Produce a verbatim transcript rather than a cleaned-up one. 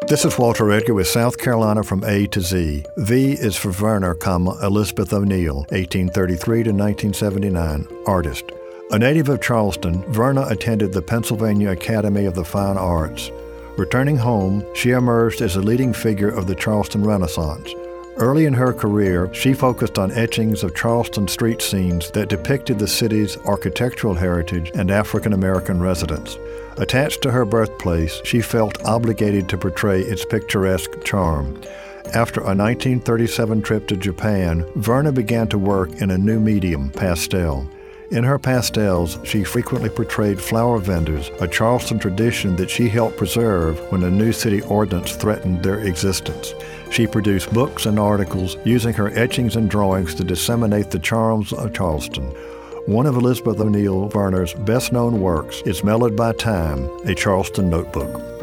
This is Walter Edgar with South Carolina from A to Z. V is for Verna, comma, Elizabeth O'Neill, eighteen thirty-three to nineteen seventy-nine, artist. A native of Charleston, Verna attended the Pennsylvania Academy of the Fine Arts. Returning home, she emerged as a leading figure of the Charleston Renaissance. Early in her career, she focused on etchings of Charleston street scenes that depicted the city's architectural heritage and African-American residents. Attached to her birthplace, she felt obligated to portray its picturesque charm. After a nineteen thirty-seven trip to Japan, Verna began to work in a new medium, pastel. In her pastels, she frequently portrayed flower vendors, a Charleston tradition that she helped preserve when a new city ordinance threatened their existence. She produced books and articles using her etchings and drawings to disseminate the charms of Charleston. One of Elizabeth O'Neill Verna's best-known works is Mellowed by Time, a Charleston notebook.